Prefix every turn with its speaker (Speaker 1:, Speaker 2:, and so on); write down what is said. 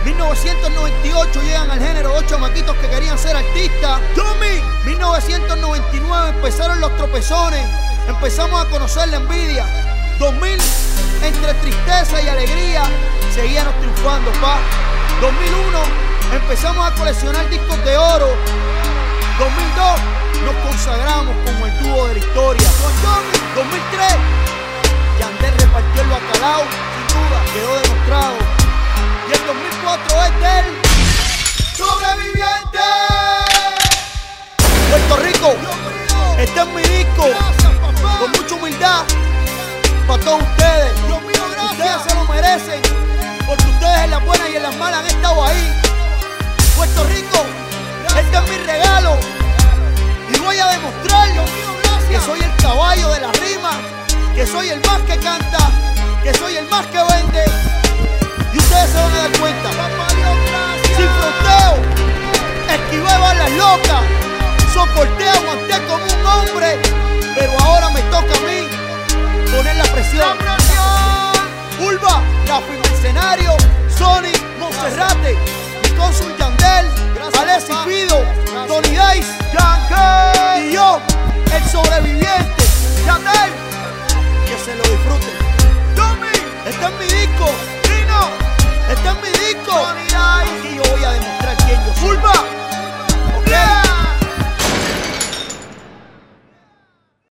Speaker 1: 1998 llegan al género 2 chamaquitos que querían ser artistas. Tommy. 1999 empezaron los tropezones, empezamos a conocer la envidia. 2000, entre tristeza y alegría, seguíamos triunfando, pa. 2001, empezamos a coleccionar discos de oro. 2002, nos consagramos como el dúo de la historia. 2003, Yandel repartió el bacalao, sin duda, quedó demostrado. Y el 2004 es del Sobreviviente. Puerto Rico, este es mi disco, con mucha humildad, para todos ustedes. Ustedes se lo merecen, porque ustedes en las buenas y en las malas han estado ahí. Puerto Rico, este es mi regalo, y voy a demostrar que soy el caballo de la rima, que soy el más que canta, que soy el más que vende. Y ustedes se van a dar cuenta. Sin fronteo, esquivé balas locas, soporté, aguanté como un hombre, pero ahora me toca a mí poner la presión. Urba, Rafi Mercenario, Sony, Monserrate.